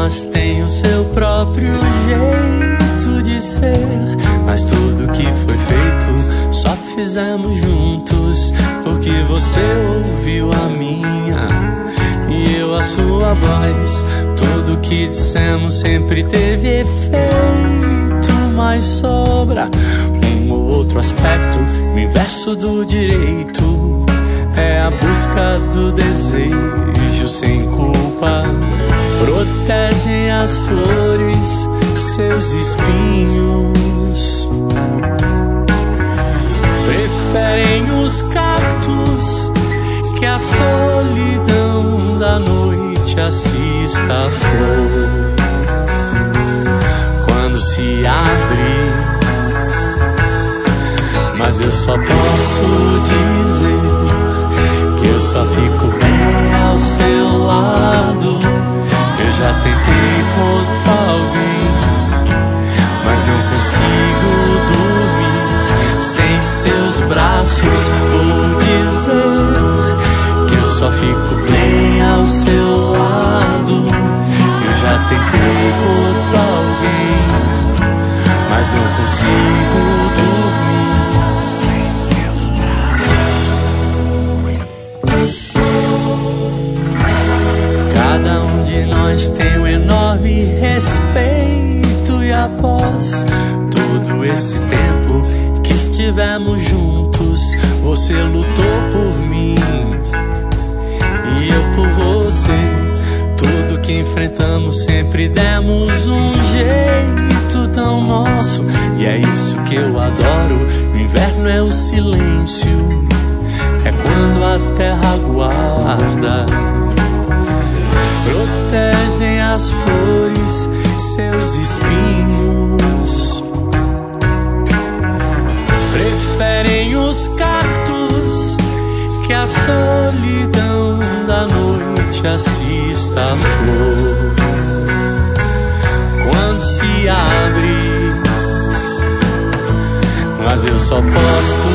nós tem o seu próprio jeito de ser, mas tudo que foi feito só fizemos juntos, porque você ouviu a minha e eu a sua voz. Tudo que dissemos sempre teve efeito, mas sobra um ou outro aspecto. O inverso do direito é a busca do desejo sem culpa. Protegem as flores, seus espinhos. Preferem os cactos que a solidão da noite assista a flor. Quando se abre, mas eu só posso dizer que eu só fico bem ao seu lado. Eu já tentei com outro alguém, mas não consigo dormir sem seus braços. Vou dizer que eu só fico bem ao seu lado. Eu já tentei com outro alguém, mas não consigo dormir sem seus braços. Cada um de nós tem um enorme respeito, e após todo esse tempo que estivemos juntos, você lutou por mim e eu por você. Tudo que enfrentamos sempre demos um jeito tão nosso, e é isso que eu adoro. O inverno é o silêncio, é quando a terra guarda. Protegem as flores, seus espinhos. Preferem os cactos que a solidão da noite assista a flor. Quando se abre, mas eu só posso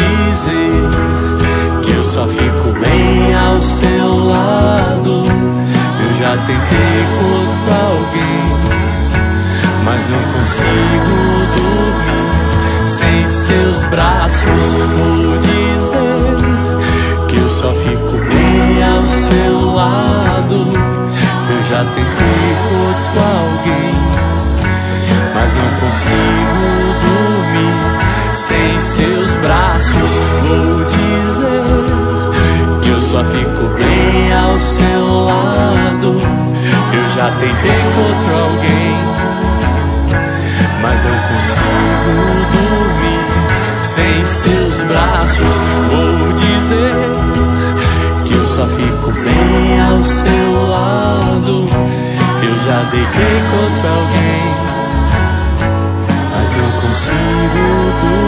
dizer que eu só fico bem ao seu lado. Eu já tentei com outro alguém, mas não consigo dormir sem seus braços. Vou dizer que eu só fico bem ao seu lado. Eu já tentei com outro alguém, mas não consigo dormir sem seus braços. Vou dizer que eu só fico bem ao seu lado. Eu já tentei com outro alguém, mas não consigo dormir sem seus braços. Vou dizer que eu só fico bem ao seu lado. Eu já deitei com outro alguém, mas não consigo dormir